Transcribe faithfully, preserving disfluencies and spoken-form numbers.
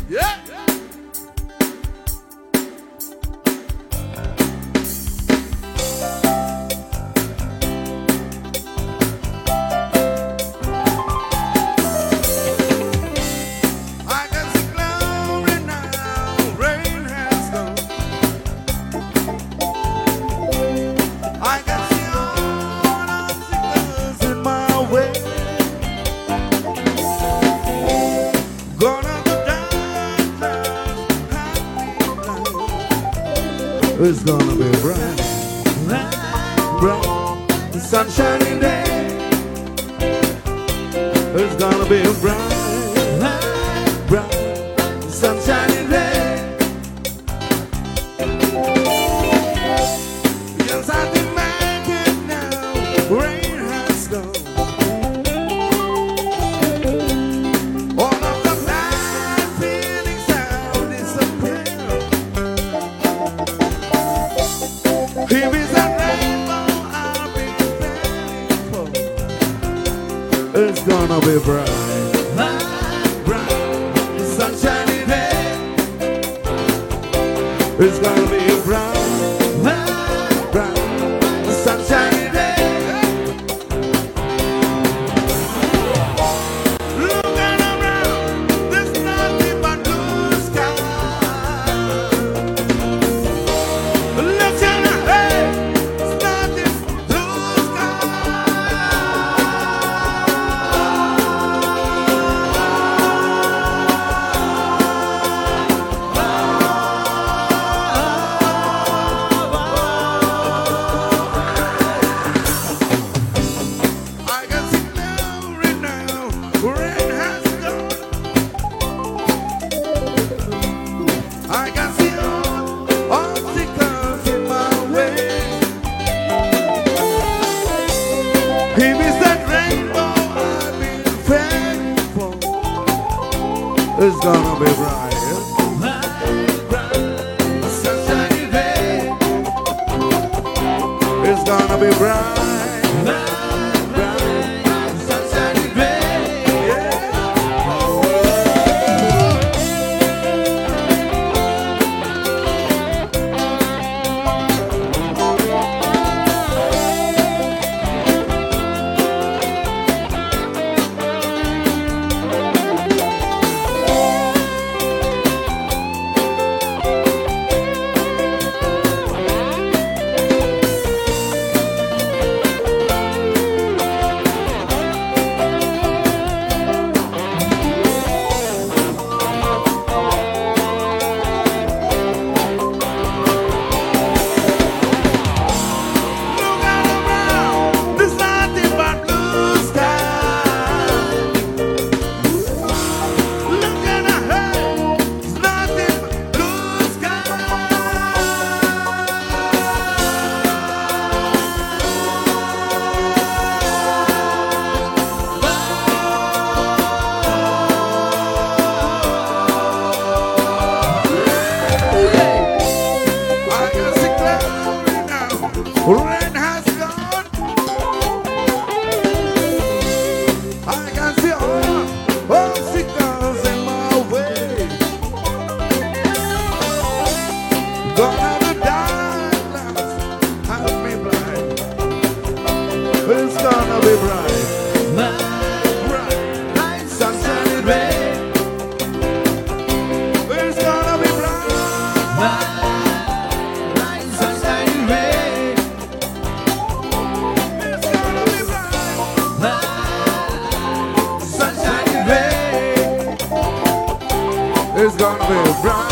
Yeah. I can see glory now, rain has gone. I can see all obstacles in my way. Gonna go down, it's gonna be bright, bright, the sun shining day. It's gonna be bright, bright, the sun shining day. Yes, I can make it now. Rain has gone. All of the bad feelings have disappeared. Here is a rainbow I've been praying for. It's gonna be bright, bright, the sun shining day. It's gonna be bright, bright, the sun shining day. Looking around, there's nothing but blue sky. Looking ahead, there's nothing but blue sky. I can see glory now, rain has gone. I can see all obstacles in my way. Here is that rainbow I've been praying for. It's gonna be bright, bright, the sunshiny day. It's gonna be bright, bright, the sunshiny day. Yeah. Looking around, there's nothing but blue sky. Looking ahead, there's nothing but blue sky. I can see glory now, rain has gone. I can see all obstacles in my way. Gonna the darkness have me blind. It's gonna be bright, bright, sunshiny day. It's gonna be bright, sunshiny day. It's gonna be bright, sunshiny day. It's gonna be bright.